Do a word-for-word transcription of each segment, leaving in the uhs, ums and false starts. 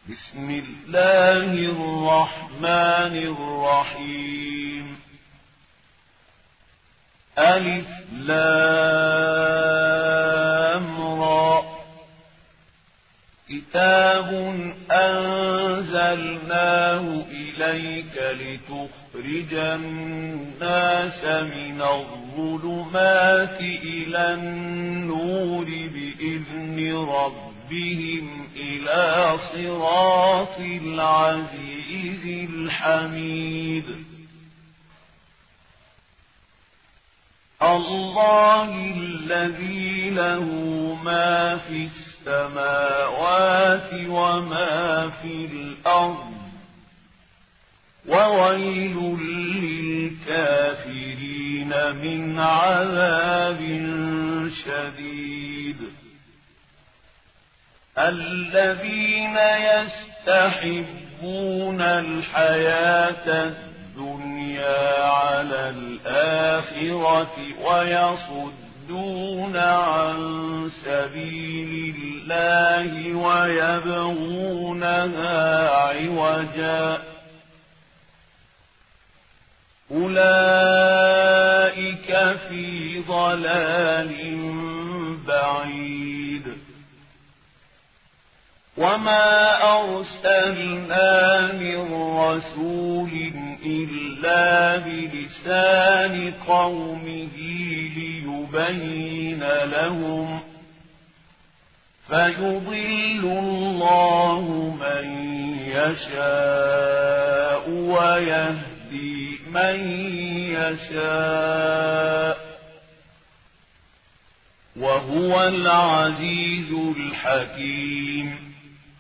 بسم الله الرحمن الرحيم. ألف لام را. كتاب أنزلناه إليك لتخرج الناس من الظلمات إلى النور بإذن ربهم إلى صراط العزيز الحميد. الله الذي له ما في السماوات وما في الأرض وويل للكافرين من عذاب شديد. الذين يستحبون الحياة الدنيا على الآخرة ويصدون عن سبيل الله ويبغونها عوجا أولئك في ضلال بعيد. وما أرسلنا من رسول إلا بلسان قومه ليبين لهم فيضل الله من يشاء ويهدي من يشاء وهو العزيز الحكيم.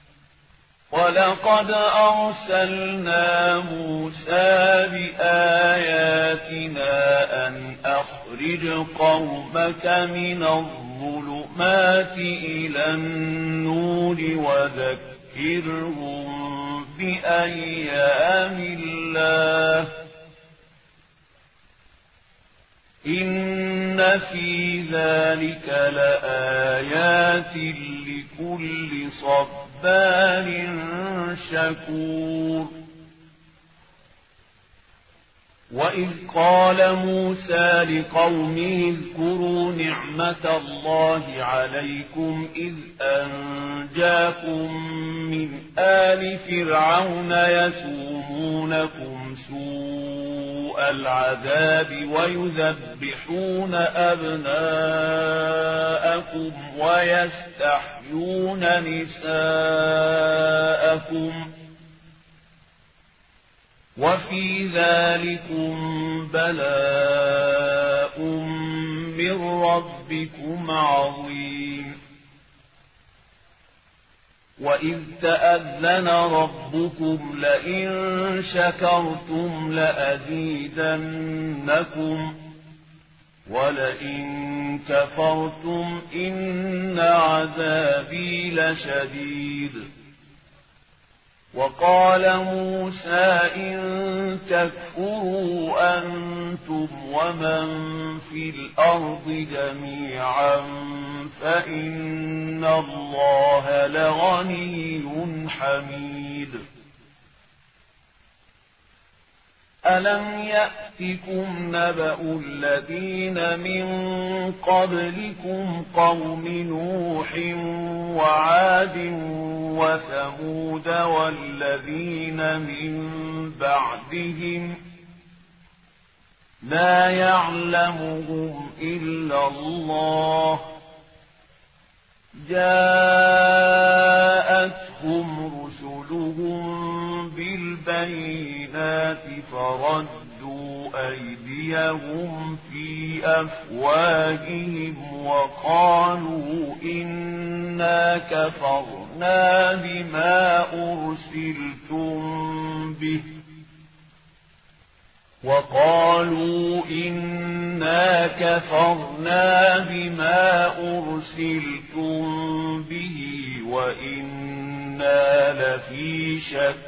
ولقد أرسلنا موسى بآياتنا أن أخرج قومك من الظلمات إلى النور وذكرهم بأيام الله إن في ذلك لآيات لكل صبار شكور. وإذ قال موسى لقومه اذكروا نعمة الله عليكم إذ أنجاكم من آل فرعون يسومونكم سوء العذاب ويذبحون أبناءكم ويستحيون نساءكم وفي ذلكم بلاء من ربكم عظيم. وإذ تأذن ربكم لئن شكرتم لأزيدنكم ولئن كفرتم إن عذابي لشديد. وقال موسى إن تكفروا أنتم ومن في الأرض جميعا فإن الله لغني حميد. ألم يأتكم نبأ الذين من قبلكم قوم نوح وعاد وثمود والذين من بعدهم لا يعلمهم إلا الله جاءتهم رسلهم بالبينات فردوا أيديهم في أفواههم وقالوا إنا كفرنا بما أرسلتم به وقالوا إنا كفرنا بما أرسلتم به وإنا لفي شك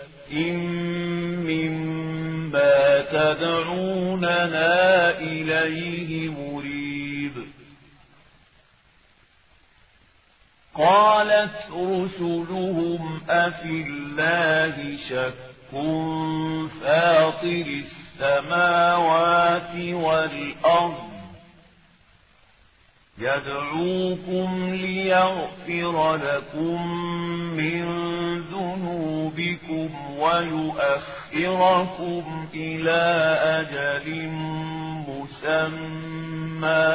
مما تدعوننا إليه مريب. قالت رسلهم أفي الله شك فاطر السماوات والأرض يدعوكم ليغفر لكم من ذنوبكم ويؤخركم إلى أجل مسمى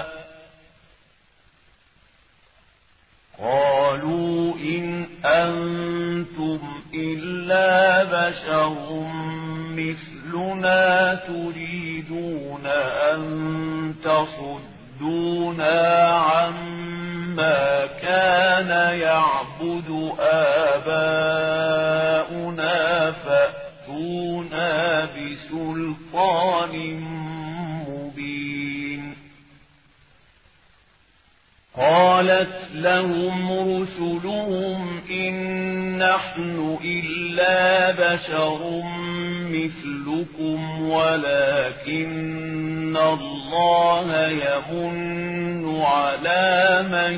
قالوا إن أنتم إلا بشر مثلنا تريدون أن تصدونا عما كان يعبد آباؤنا فأتونا بسلطان مبين. قالت لهم رسلهم إن نحن إلا بشر مثلكم ولكن الله يمن على من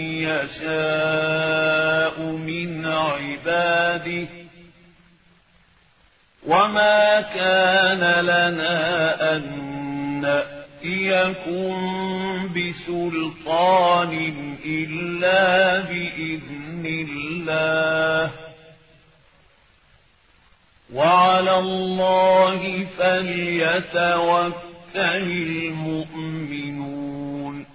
يشاء من عباده وما كان لنا أن نأتيكم بسلطان إلا بإذن الله وعلى الله فليتوكل المؤمنون.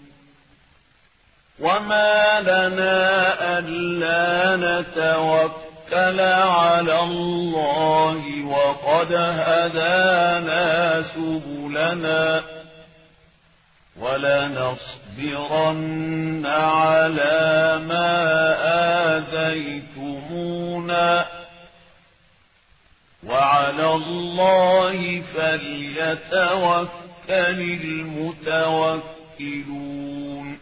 وما لنا ألا نتوكل على الله وقد هدانا سبلنا ولنصبرن على ما آذيتمونا وعلى الله فليتوكل المتوكلون.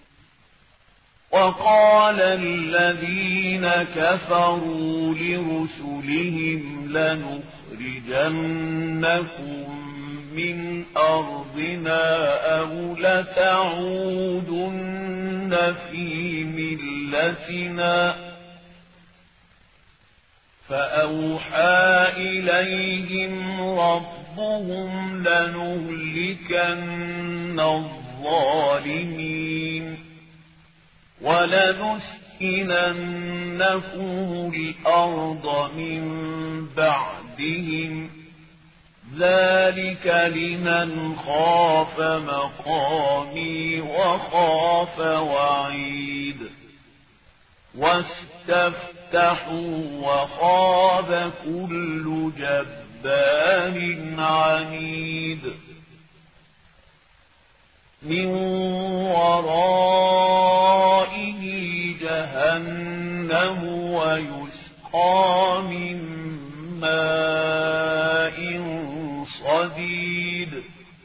وقال الذين كفروا لرسلهم لنخرجنكم من أرضنا أو لتعودن في ملتنا فأوحى إليهم ربهم لنهلكن الظالمين ولنسكننكم الأرض من بعدهم ذلك لمن خاف مقامي وخاف وعيد. واستفتحوا وخاب كل جبار عنيد من ورائه جهنم ويسقى من ماء صديد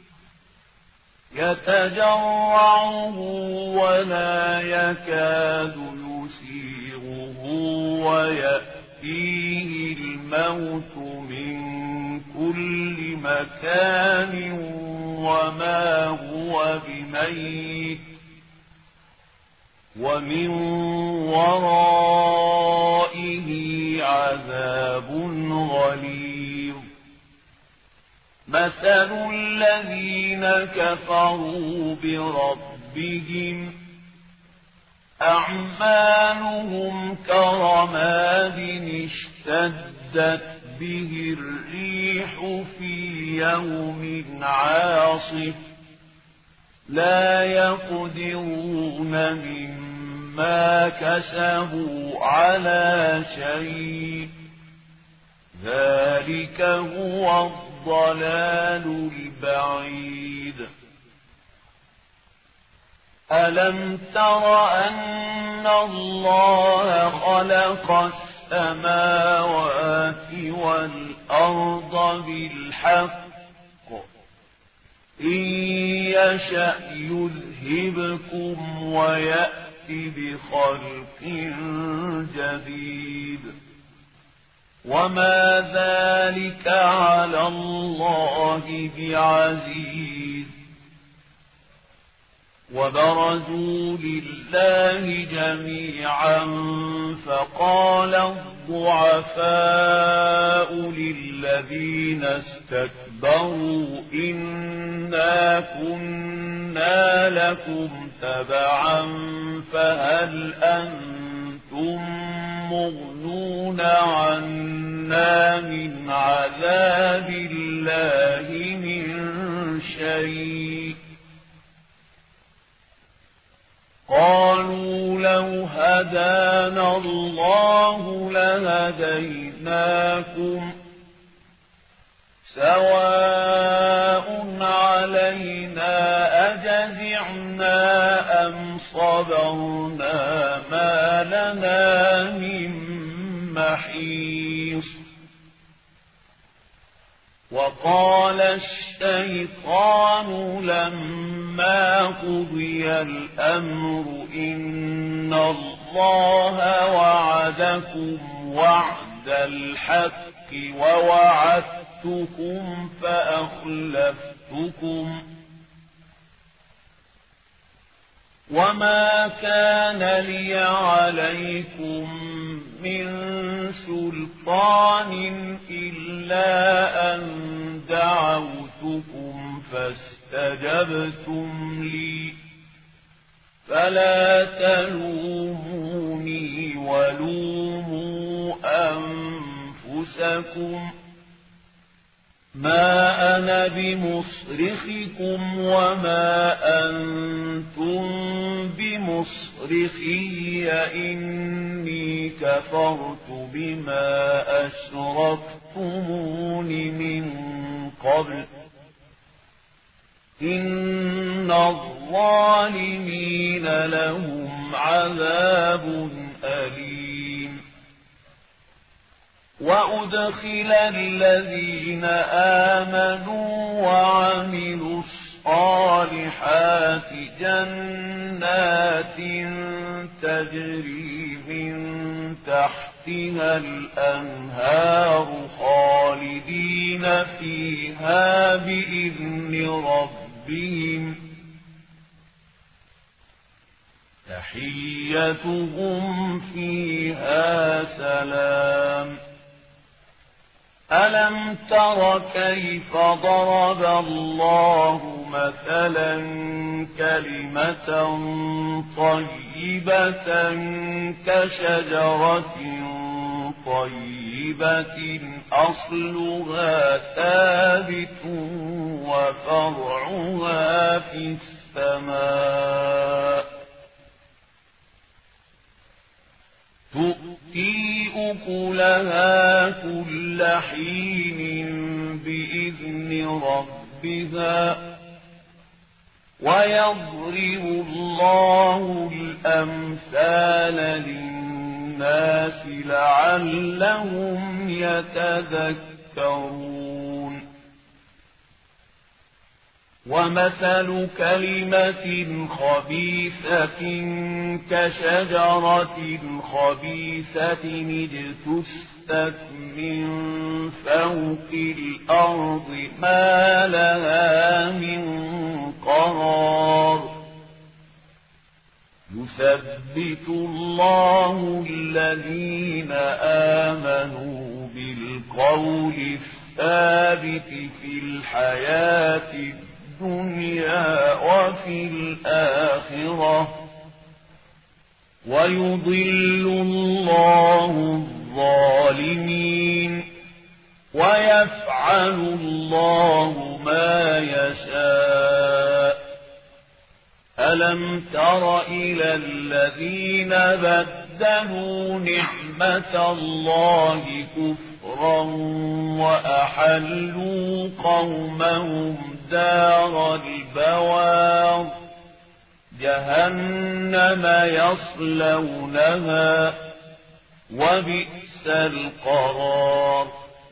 يتجرعه ولا يكاد يسيغه ويأتيه الموت من كل مكان وما هو بميت ومن ورائه عذاب غليظ. مثل الذين كفروا بربهم أعمالهم كرماد اشتدت به الريح في يوم عاصف لا يقدرون مما كسبوا على شيء ذلك هو الضلال البعيد. ألم تر أن الله خلق السماوات والأرض بالحق إن يشأ يذهبكم ويأتي بخلق جديد وما ذلك على الله بعزيز. وبرزوا لله جميعا فقال الضعفاء للذين استكبروا إنا كنا لكم تبعا فهل أنتم مغنون عنا من عذاب الله من شيء قالوا لو هدانا الله لهديناكم سواء علينا أجزعنا أم صبرنا ما لنا من محيص وقال الشيطان لما قضي الأمر إن الله وعدكم وعد الحق ووعدتكم فأخلفتكم وما كان لي عليكم من سلطان إلا أن دعوتكم فاستجبتم لي فلا تلوموني ولوموا أنفسكم ما أنا بمصرخكم وما أنتم بمصرخي إني كفرت بما أشركتمون من قبل إن الظالمين لهم عذاب أليم وأدخل الذين آمنوا وعملوا الصالحات جنات تجري من تحتها الأنهار خالدين فيها بإذن ربهم تحيتهم فيها سلام ألم تر كيف ضرب الله مثلا كلمة طيبة كشجرة طيبة أصلها ثابت وفرعها في السماء تؤتي أكلها كل حين بإذن ربها ويضرب الله الأمثال للناس لعلهم يتذكرون ومثل كلمة خبيثة كشجرة خبيثة اجتثت من فوق الأرض ما لها من قرار يثبت الله الذين آمنوا بالقول الثابت في الحياة الدنيا وفي الآخرة ويضل الله الظالمين ويفعل الله ما يشاء ألم تر إلى الذين بدلوا نعمة الله كفرا وأحلوا قومهم دار البوار جهنم يصلونها وبئس القرار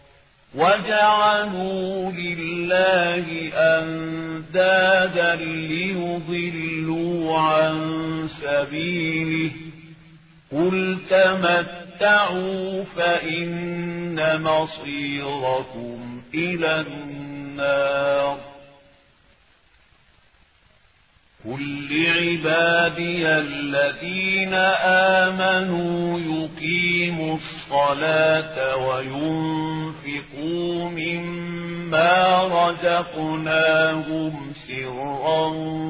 وجعلوا لله أندادا ليضلوا عن سبيله قل تمتعوا فإن مصيركم إلى النار قل لعبادي الذين آمنوا يقيموا الصلاة وينفقوا مما رزقناهم سرا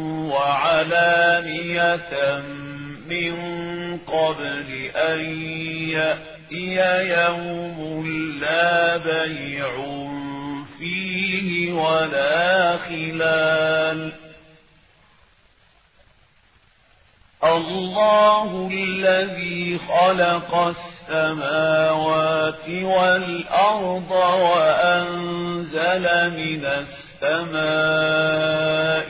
وعلانية من قبل أن يأتي يوم لا بيع فيه ولا خلال. الله الذي خلق السماوات والأرض وأنزل من السماء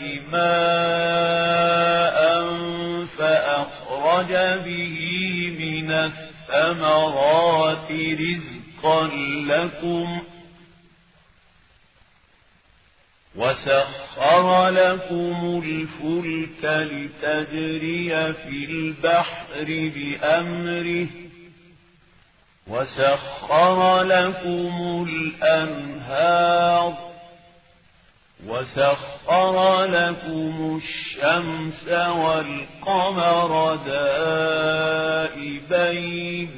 ماء فأخرج به من الثمرات رزقا لكم وسخر لكم الفلك لتجري في البحر بأمره وسخر لكم الأنهار وسخر لكم الشمس والقمر دائبين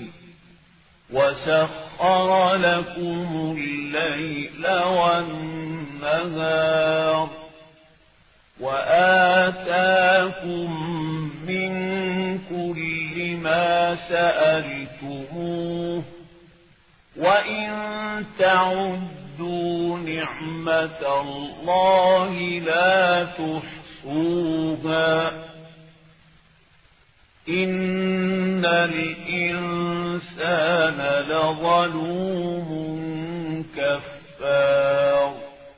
وسخر لكم الليل والنهار وآتاكم من كل ما سألتموه وإن تعدوا نعمة الله لا تحصوها إن الإنسان لظلوم كفار.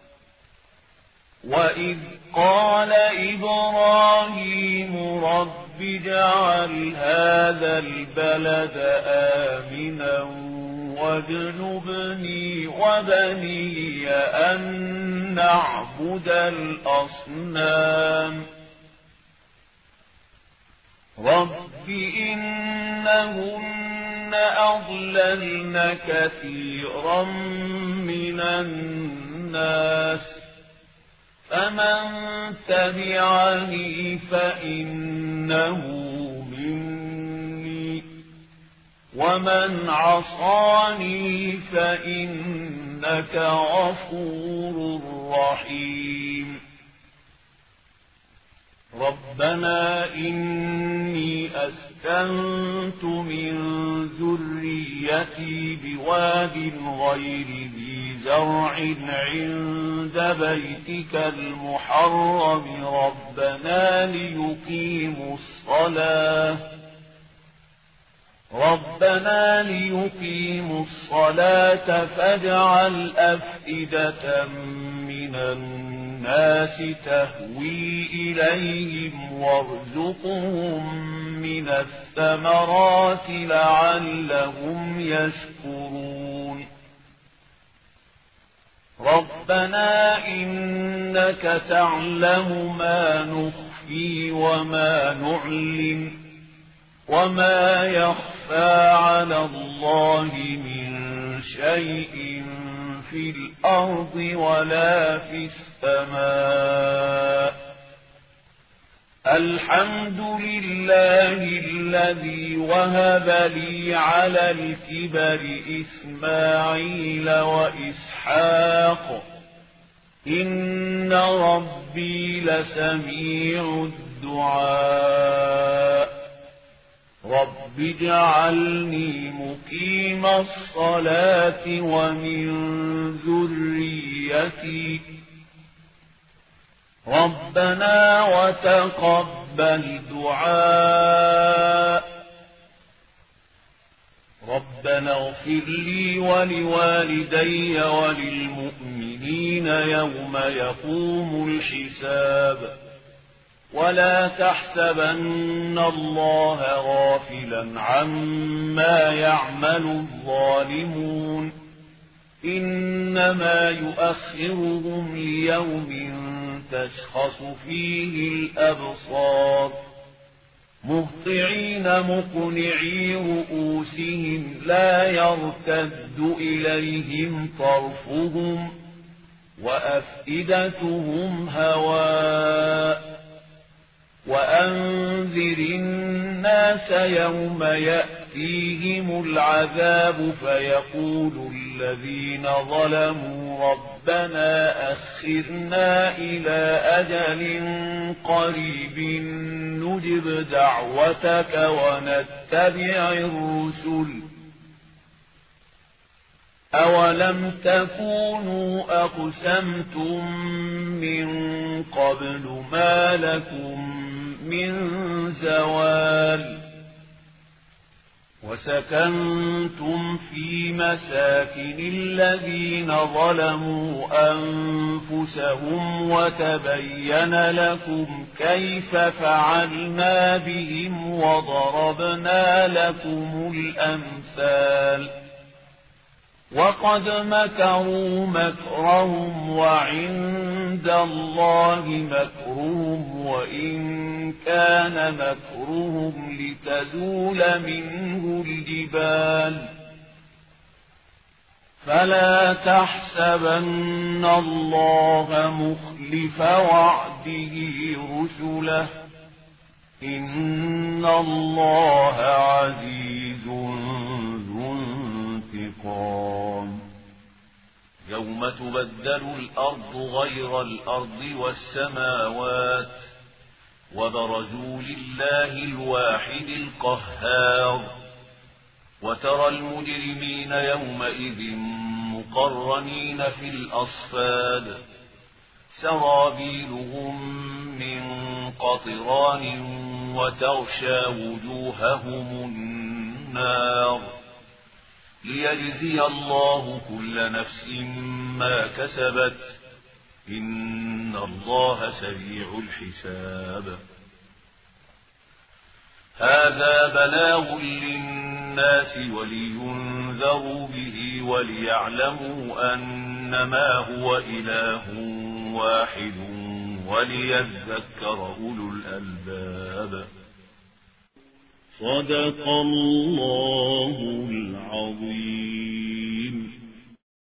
وإذ قال إبراهيم رب اجعل هذا البلد آمنا واجنبني وبني أن نعبد الأصنام رب إنهن أضللن كثيرا من الناس فمن تبعني فإنه مني ومن عصاني فإنك غفور رحيم. ربنا إني أسكنت من ذريتي بواد غير ذي زرع عند بيتك المحرم ربنا ليقيموا الصلاة ربنا ليقيموا الصلاة فاجعل أفئدة من الناس تهوي إليهم وارزقهم من الثمرات لعلهم يشكرون. ربنا إنك تعلم ما نخفي وما نعلن وما يخفى على الله من شيء في الأرض ولا في السماء. الحمد لله الذي وهب لي على الكبر إسماعيل وإسحاق إن ربي لسميع الدعاء. رب اجعلني مقيم الصلاة ومن ذريتي ربنا وتقبل دعاء. ربنا اغفر لي ولوالدي وللمؤمنين يوم يقوم الحساب. ولا تحسبن الله غافلا عما يعمل الظالمون إنما يؤخرهم ليوم تشخص فيه الأبصار مهطعين مقنعي رؤوسهم لا يرتد إليهم طرفهم وأفئدتهم هواء وأنذر الناس يوم يأتيهم العذاب فيقول الذين ظلموا ربنا أخرنا إلى أجل قريب نجب دعوتك ونتبع الرسل أولم تكونوا أقسمتم من قبل ما لكم من زوال وسكنتم في مساكن الذين ظلموا أنفسهم وتبين لكم كيف فعلنا بهم وضربنا لكم الأمثال وقد مكروا مكرهم وعند الله مكرهم وإن كان مكرهم لتزول منه الجبال فلا تحسبن الله مخلف وعده رسله إن الله عزيز ذو انتقام يوم تبدل الأرض غير الأرض والسماوات وبرزوا لله الواحد القهار وترى المجرمين يومئذ مقرنين في الأصفاد سرابيلهم من قطران وتغشى وجوههم النار ليجزي الله كل نفس ما كسبت إن الله سريع الحساب هذا بلاغ للناس ولينذروا به وليعلموا أنما هو إله واحد وليذكر أولو الألباب صدق الله العظيم.